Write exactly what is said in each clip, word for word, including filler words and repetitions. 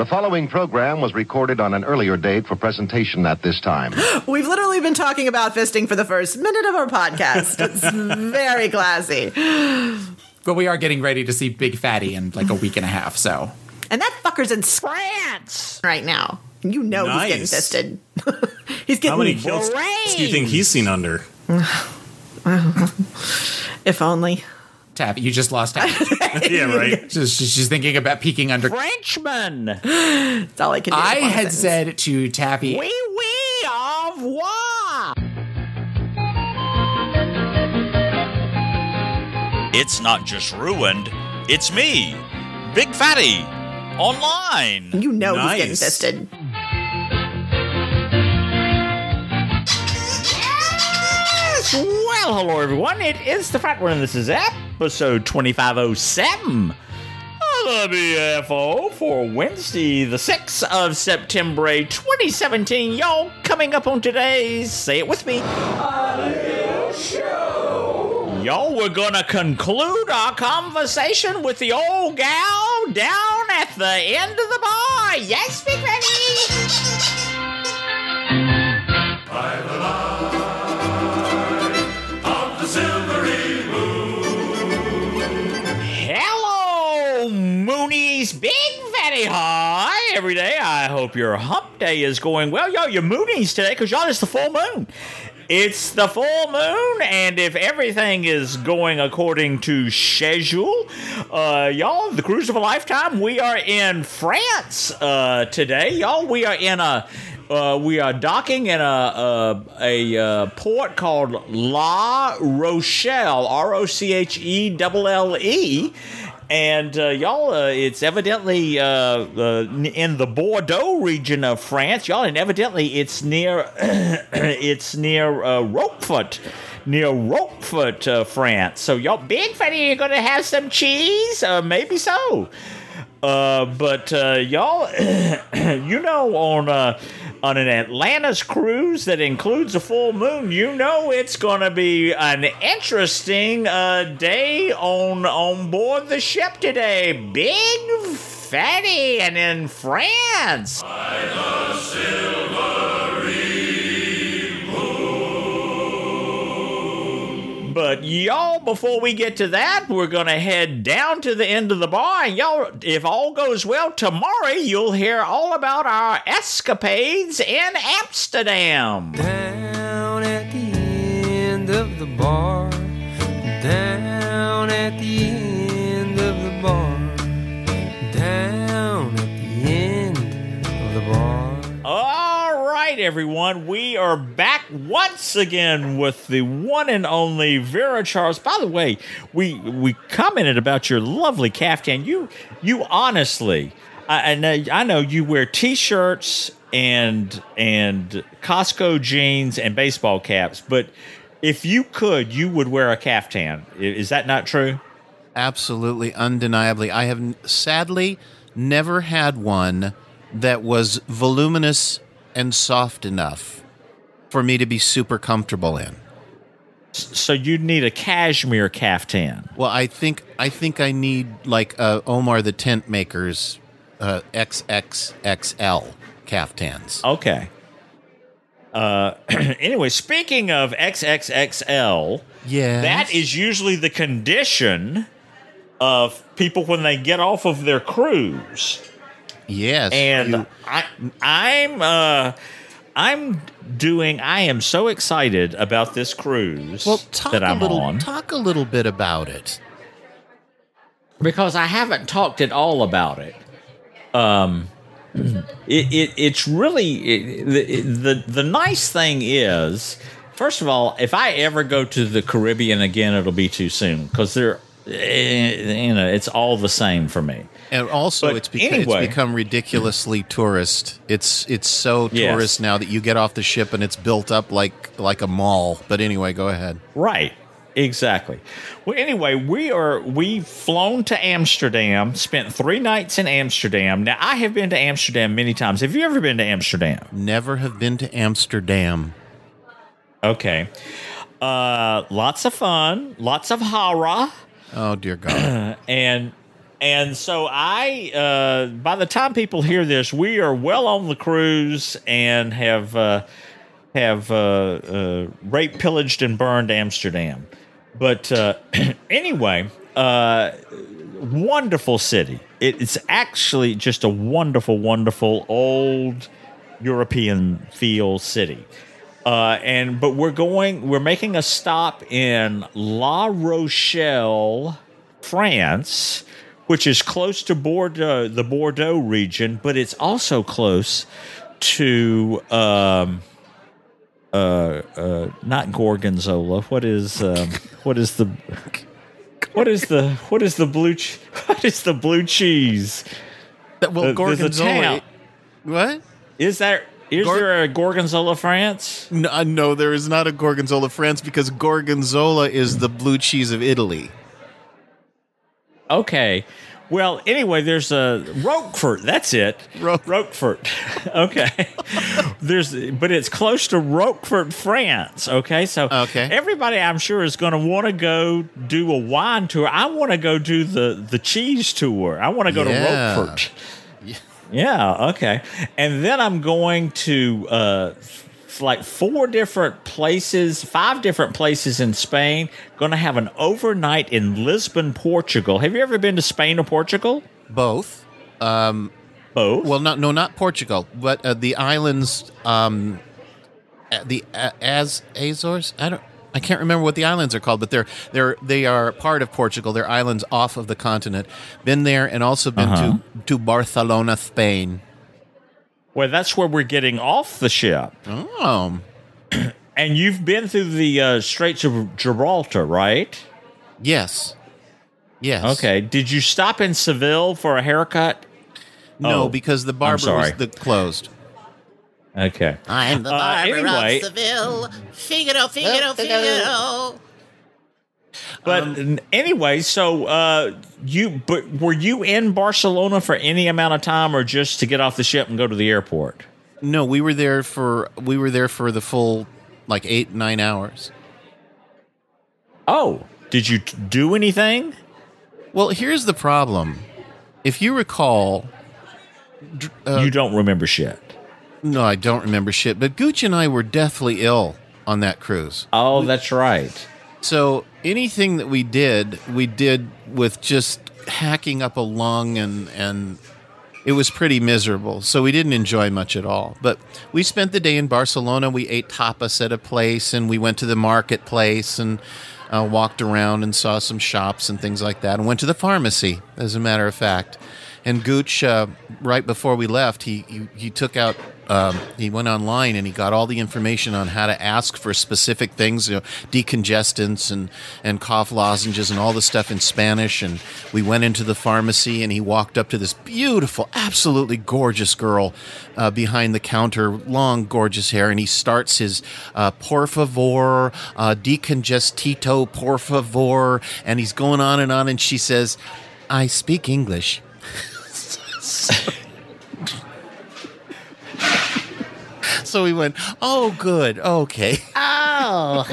The following program was recorded on an earlier date for presentation at this time. We've literally been talking about fisting for the first minute of our podcast. It's very classy. But we are getting ready to see Big Fatty in like a week and a half, so. And that fucker's in France right now. You know Nice. he's getting fisted. He's getting How many kills do you think he's seen under? If only. Tab, you just lost Tab. Yeah, right. she's, she's thinking about peeking under. Frenchman. That's all I can do. I with one had sentence. said to Taffy, Oui, oui, au revoir. It's not just ruined, it's me, Big Fatty, online. You know Nice. he's getting fisted. Yes! Well, hello everyone, it is the Fat One, and this is episode twenty-five oh seven of the B F O for Wednesday, the sixth of September, twenty seventeen. Y'all, coming up on today's, say it with me, Y'all, we're gonna conclude our conversation with the old gal down at the end of the bar. Yes, Big Fatty! Hello, Moonies, Big Fatty. Hi, every day. I hope your hump day is going well. Y'all, you're Moonies today because y'all, it's the full moon. It's the full moon, and if everything is going according to schedule, uh, y'all, the cruise of a lifetime, we are in France uh, today. Y'all, we are in a... Uh, we are docking in a a, a, uh port called La Rochelle, R O C H E L L E, and uh, y'all, uh, it's evidently uh, uh, in the Bordeaux region of France, y'all, and evidently it's near it's near uh, Roquefort. Near Roquefort, uh, France. So y'all, Big Fatty, you gonna have some cheese? Uh, maybe so. Uh, but uh, y'all, you know, on uh, on an Atlantis cruise that includes a full moon, you know it's gonna be an interesting uh, day on on board the ship today. Big Fatty, and in France. By the silvery But y'all, before we get to that, we're going to head down to the end of the bar. And y'all, if all goes well, tomorrow you'll hear all about our escapades in Amsterdam. Down at the end of the bar, down at the end of the bar, down at the end of the bar. All right, everyone, we are back once again with the one and only Vera Charles. By the way, we we commented about your lovely caftan. You you honestly, I, I know I know you wear t-shirts and and Costco jeans and baseball caps, but if you could, you would wear a caftan. Is that not true? Absolutely, undeniably. I have sadly never had one that was voluminous and soft enough for me to be super comfortable in. So you need a cashmere caftan. Well, I think I think I need like uh, Omar the Tent Maker's uh, X X X L caftans. Okay. Uh, anyway, speaking of X X X L, yes. that is usually the condition of people when they get off of their cruise. Yes, and you, I, I'm, uh, I'm doing. I am so excited about this cruise well, talk that I'm a little, on. Talk a little bit about it, because I haven't talked at all about it. Um, it, it it's really it, the, the the nice thing is, first of all, if I ever go to the Caribbean again, it'll be too soon because they're. You know, it's all the same for me. And also, but it's, beca- anyway. it's become ridiculously tourist. It's it's so Yes. tourist now that you get off the ship and it's built up like like a mall. But anyway, go ahead. Right. Exactly. Well, anyway, we are we've flown to Amsterdam, spent three nights in Amsterdam. Now, I have been to Amsterdam many times. Have you ever been to Amsterdam? Never have been to Amsterdam. Okay. Uh, lots of fun, lots of horror. Oh dear God! and and so I, uh, by the time people hear this, we are well on the cruise and have uh, have uh, uh, raped, pillaged, and burned Amsterdam. But uh, anyway, uh, wonderful city. It, it's actually just a wonderful, wonderful old European feel city. Uh, and but we're going, we're making a stop in La Rochelle, France, which is close to Bordeaux, the Bordeaux region, but it's also close to um, uh, uh, not Gorgonzola. What is um, what is the what is the what is the blue ch- what is the blue cheese? Well, Uh, there's a Gorgonzola. town. What? Is there is Gor- there a Gorgonzola, France? No, uh, no, there is not a Gorgonzola France because Gorgonzola is the blue cheese of Italy. Okay. Well, anyway, there's a Roquefort. That's it. Ro- Roquefort. Okay. There's, but it's close to Roquefort, France. Okay. So Okay. everybody, I'm sure, is going to want to go do a wine tour. I want to go do the the cheese tour. I want to go Yeah. to Roquefort. Yeah. Okay. And then I'm going to uh, f- like four different places, five different places in Spain. Going to have an overnight in Lisbon, Portugal. Have you ever been to Spain or Portugal? Both. Both. Well, not no, not Portugal, but uh, the islands, um, uh, the uh, Az Azores. I don't. I can't remember what the islands are called, but they're they're they are part of Portugal. They're islands off of the continent. Been there and also been Uh-huh. to to Barcelona, Spain. Well, that's where we're getting off the ship. Oh, And you've been through the uh, Straits of Gibraltar, right? yes, yes. Okay. Did you stop in Seville for a haircut? No, Oh, because the barber sorry. was the closed. Okay. I'm the Uh, barber anyway. of Seville. Figaro, Figaro, Figaro. But Um, n- anyway, so uh, you but were you in Barcelona for any amount of time, or just to get off the ship and go to the airport? No, we were there for we were there for the full like eight nine hours. Oh, did you t- do anything? Well, here's the problem. If you recall, dr- uh, you don't remember shit. no, I don't remember shit. But Gooch and I were deathly ill on that cruise. Oh, that's right. So anything that we did, we did with just hacking up a lung, and and it was pretty miserable. So we didn't enjoy much at all. But we spent the day in Barcelona. We ate tapas at a place, and we went to the marketplace and uh, walked around and saw some shops and things like that, and went to the pharmacy, as a matter of fact. And Gooch, uh, right before we left, he he, he took out, um, he went online and he got all the information on how to ask for specific things, you know, decongestants and, and cough lozenges and all the stuff in Spanish. And we went into the pharmacy and he walked up to this beautiful, absolutely gorgeous girl uh, behind the counter, long, gorgeous hair. And he starts his uh, por favor, uh, decongestito, por favor. And he's going on and on. And she says, I speak English. So we went, oh, good, okay. Oh,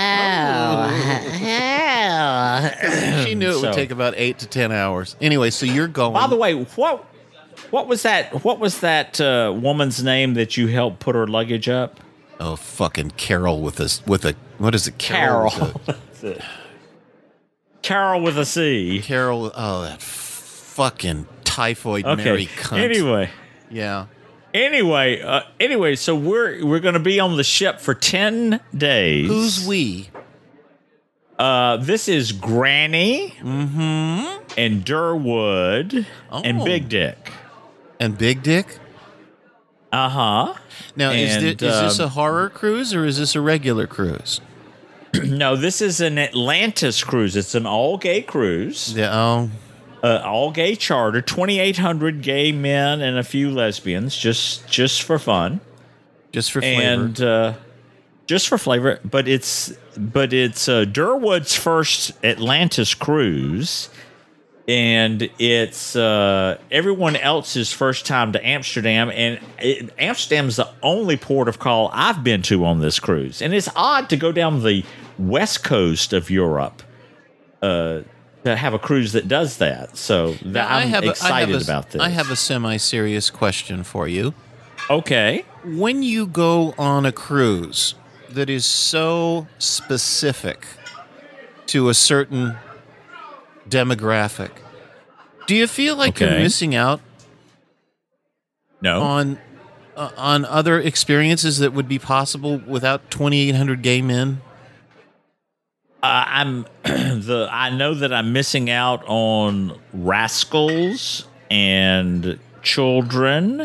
oh, She knew it So- would take about eight to ten hours. Anyway, so you're going. By the way, what what was that? What was that uh, woman's name that you helped put her luggage up? oh, fucking Carol with a with a what is it? Carol. with a- That's it. Carol with a C. Carol. Oh, that fucking typhoid Okay. Mary cunt. Anyway. Yeah. Anyway, uh, anyway, so we're we're going to be on the ship for ten days. Who's we? Uh, this is Granny and Durwood and Oh. Big Dick. And Big Dick. Uh huh. Now, is, And, thi- is this um, a horror cruise or is this a regular cruise? No, this is an Atlantis cruise. It's an all gay cruise, Yeah. Oh, uh, all gay charter. Twenty eight hundred gay men and a few lesbians, just just for fun. just for flavor. and uh, just for flavor. But it's but it's uh, Durwood's first Atlantis cruise, and it's uh, everyone else's first time to Amsterdam. And it, Amsterdam's the only port of call I've been to on this cruise, and it's odd to go down the west coast of Europe. Uh, to have a cruise that does that. So that, Now, I'm I have a- I excited have a- about this. I have a semi-serious question for you. Okay. When you go on a cruise that is so specific to a certain demographic, do you feel like you're Okay. missing out No. on uh, on other experiences that would be possible without twenty-eight hundred gay men? Uh, I'm the. I know that I'm missing out on rascals and children,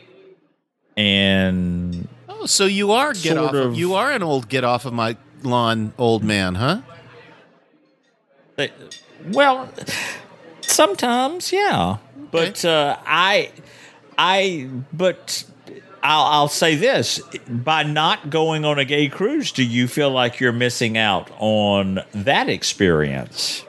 and Oh, so you are get Sort off. Of, of. you are an old get off of my lawn old man, huh? they- well, sometimes, yeah. But uh, I, I, but I'll, I'll say this: by not going on a gay cruise, do you feel like you're missing out on that experience?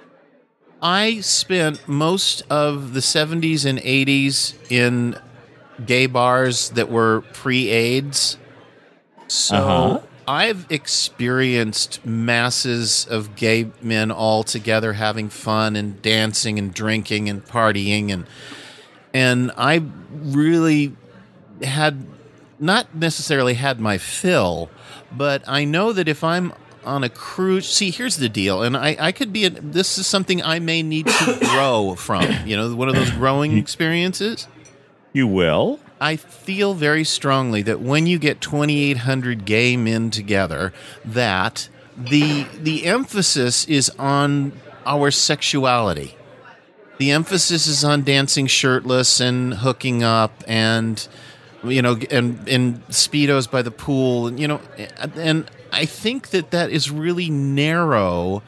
I spent most of the seventies and eighties in gay bars that were pre-AIDS. So Uh-huh. I've experienced masses of gay men all together having fun and dancing and drinking and partying and and I really had not necessarily had my fill, but I know that if I'm on a cruise, see, here's the deal, and I, I could be, a, this is something I may need to grow from, you know, one of those growing experiences. You will. I feel very strongly that when you get twenty-eight hundred gay men together, that the the emphasis is on our sexuality. The emphasis is on dancing shirtless and hooking up and, you know, and, and Speedos by the pool, and, you know, and I think that that is really narrow.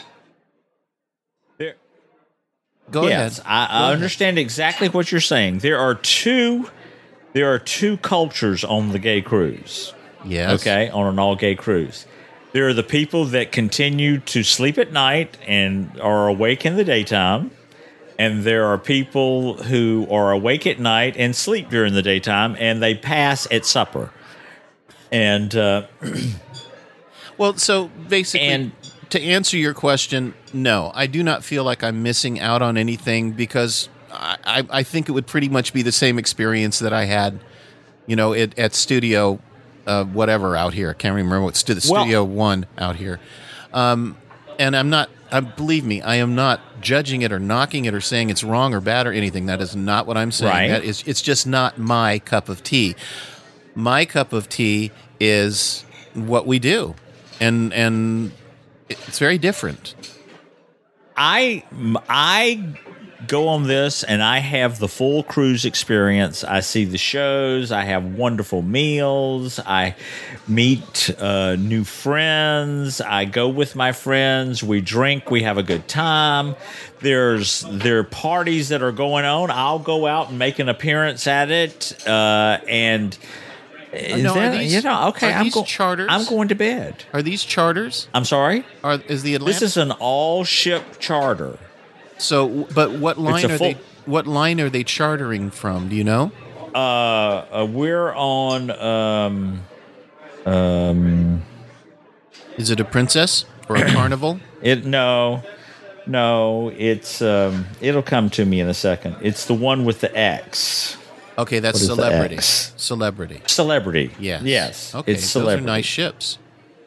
There, Go yes, ahead. I, Go I ahead. understand exactly what you're saying. There are two, there are two cultures on the gay cruise. Yes. Okay, on an all gay cruise. There are the people that continue to sleep at night and are awake in the daytime. And there are people who are awake at night and sleep during the daytime, and they pass at supper. And uh, Well, so basically, And- to answer your question, no, I do not feel like I'm missing out on anything because I, I, I think it would pretty much be the same experience that I had, you know, at, at Studio, uh, whatever out here. I can't remember what stu- Well- Studio One out here. Um, and I'm not. Uh, believe me, I am not judging it or knocking it or saying it's wrong or bad or anything. That is not what I'm saying. Right. That is, it's just not my cup of tea. My cup of tea is what we do, and and it's very different. I I go on this and I have the full cruise experience. I see the shows. I have wonderful meals. I meet uh, new friends. I go with my friends. We drink. We have a good time. There's there are parties that are going on. I'll go out and make an appearance at it. Uh, and no, are then, these- you know, okay, are I'm these go- charters? I'm going to bed. Are these charters? I'm sorry. Are is the Atlantic? This is an all-ship charter. so. But what line a are full- they? What line are they chartering from? Do you know? Uh, uh we're on um um Is it a princess or a carnival? it no no it's um it'll come to me in a second. It's the one with the X. Okay, that's What is the celebrity. X? Celebrity. Celebrity. Yes. Yes. Okay, It's those celebrity. are nice ships.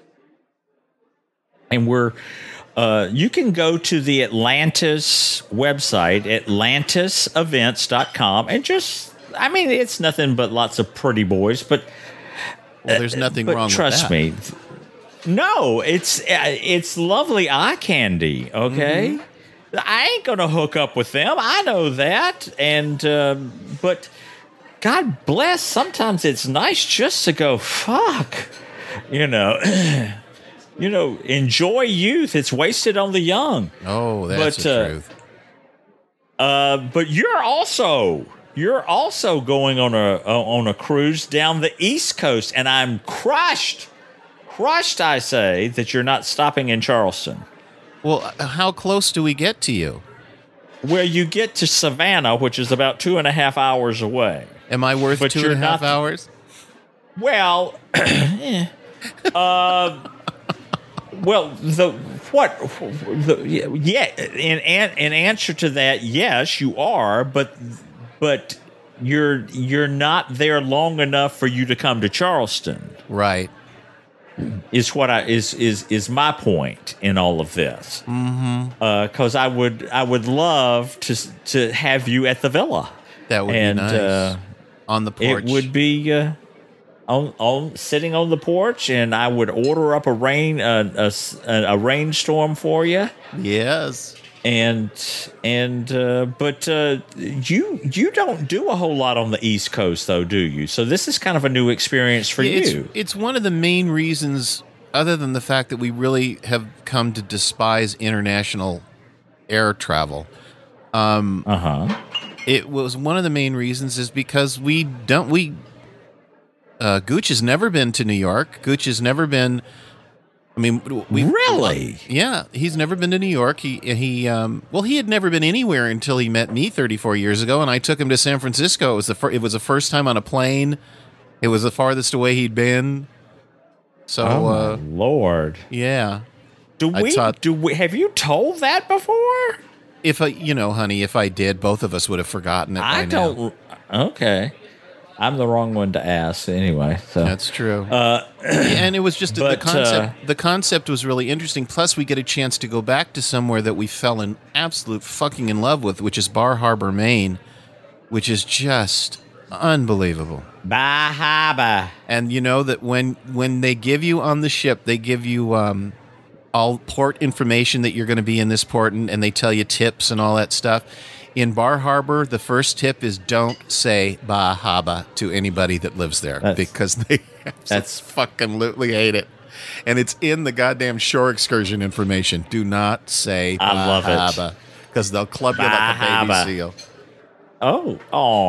And we're uh, you can go to the Atlantis website, atlantis events dot com, and just, I mean, it's nothing but lots of pretty boys, but Well, there's nothing but wrong trust with that. me. No, it's uh, it's lovely eye candy, okay? Mm-hmm. I ain't going to hook up with them. I know that. And um, but God bless, sometimes it's nice just to go, fuck, you know. You know, enjoy youth. It's wasted on the young. Oh, that's But, the uh, truth. Uh, but you're also you're also going on a on a cruise down the East Coast, and I'm crushed, crushed. I say that you're not stopping in Charleston, Well, uh, how close do we get to you? where you get to Savannah, which is about two and a half hours away. Am I worth But two you're and a half not- hours? Well, eh. uh, Well, the what? The, yeah, in, in answer to that, yes, you are, but but you're you're not there long enough for you to come to Charleston. Right. Is what I is is is my point in all of this. Mm-hmm. Because I would I would love to to have you at the villa. That would and, be nice. Uh, on the porch. It would be. Uh, On, on sitting on the porch, and I would order up a rain uh, a, a rainstorm for you. Yes, and and uh, but uh, you you don't do a whole lot on the East Coast, though, do you? So this is kind of a new experience for it's, you. It's one of the main reasons, other than the fact that we really have come to despise international air travel. Um, uh huh. It was one of the main reasons is because we don't we. Uh, Gooch has never been to New York. Gooch has never been. I mean, we really, yeah, he's never been to New York. He he, um, well, he had never been anywhere until he met me thirty-four years ago, and I took him to San Francisco. It was the fir- it was the first time on a plane. It was the farthest away he'd been. So, oh my uh, Lord, yeah. Do I we? taught, do we? Have you told that before? If I, you know, honey, if I did, both of us would have forgotten it. I by don't. Now. Okay. I'm the wrong one to ask anyway. So that's true. Uh, and it was just but, the concept. Uh, the concept was really interesting. Plus, we get a chance to go back to somewhere that we fell in absolute fucking in love with, which is Bar Harbor, Maine, which is just unbelievable. Bar Harbor. And you know that when when they give you on the ship, they give you um, all port information that you're going to be in this port, and, and they tell you tips and all that stuff. In Bar Harbor, the first tip is don't say Bar Harbor to anybody that lives there that's, because they that's fucking literally hate it. And it's in the goddamn shore excursion information. Do not say Bar I love Harbor because they'll club you Bar like a baby Harbor. seal. Oh,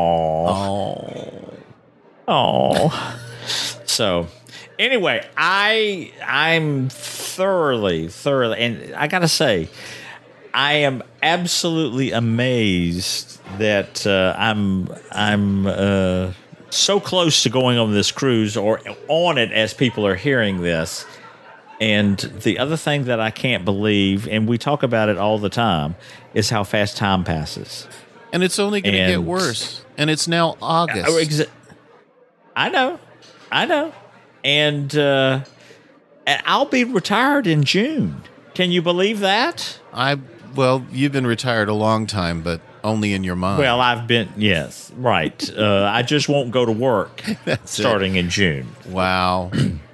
oh, oh, oh. So, anyway, I I'm thoroughly, thoroughly, and I gotta say, I am absolutely amazed that uh, I'm I'm uh, so close to going on this cruise or on it as people are hearing this. And the other thing that I can't believe, and we talk about it all the time, is how fast time passes. And it's only going to get And- worse. And it's now August. Oh, exa- I know, I know, and uh, and I'll be retired in June. Can you believe that? I well, you've been retired a long time, but only in your mind. Well, I've been, yes, right. Uh, I just won't go to work That's starting in June. Wow.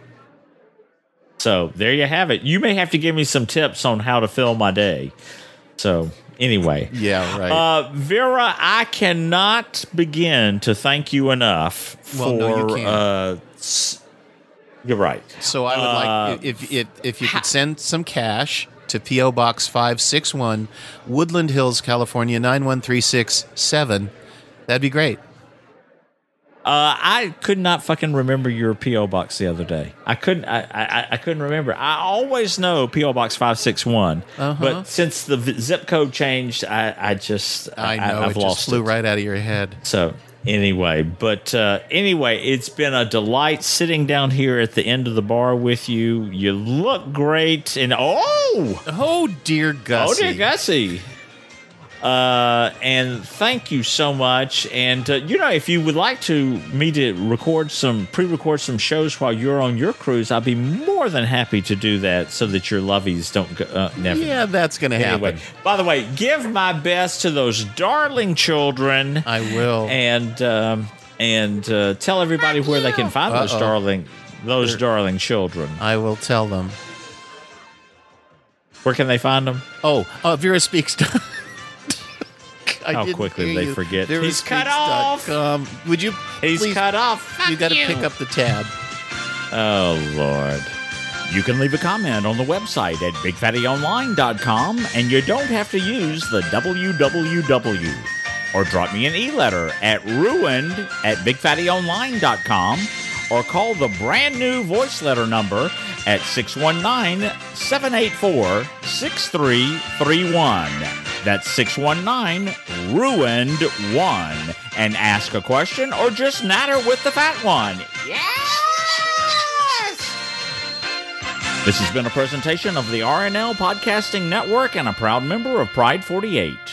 So there you have it. You may have to give me some tips on how to fill my day. So anyway. Yeah, right. Uh, Vera, I cannot begin to thank you enough Well, for. no, you can't. Uh, s- you're right. So I would Uh, like if if if you could send some cash to P O Box five six one, Woodland Hills, California nine one three six seven. That'd be great. Uh, I could not fucking remember your P O box the other day. I couldn't. I, I, I couldn't remember. I always know P O Box five six one, Uh-huh. but since the v- zip code changed, I, I just I know I've it lost just flew it. right out of your head. So anyway, but uh, anyway, it's been a delight sitting down here at the end of the bar with you. You look great, and oh, Oh dear Gussie. oh dear Gussie. Uh, and thank you so much. And uh, you know, if you would like to me to record some, pre-record some shows while you're on your cruise, I'll be more than happy to do that, so that your loveys don't go. Uh, never. Yeah, that's gonna happen. Anyway, by the way, give my best to those darling children. I will. And um, and uh, tell everybody where they can find those Uh-oh. darling, those darling children. I will tell them. Where can they find them? Oh, uh, Vera Speaks. I How didn't quickly hear they you. forget. Vera He's cut Speaks off. dot com. Would you? He's please, cut off. You got to pick up the tab. Oh, Lord. You can leave a comment on the website at big fatty online dot com, and you don't have to use the W W W. Or drop me an e-letter at ruined at big fatty online dot com, or call the brand new voice letter number at six one nine, seven eight four, six three three one. That's six one nine, ruined one. And ask a question or just natter with the fat one. Yes! This has been a presentation of the R N L Podcasting Network and a proud member of Pride forty-eight.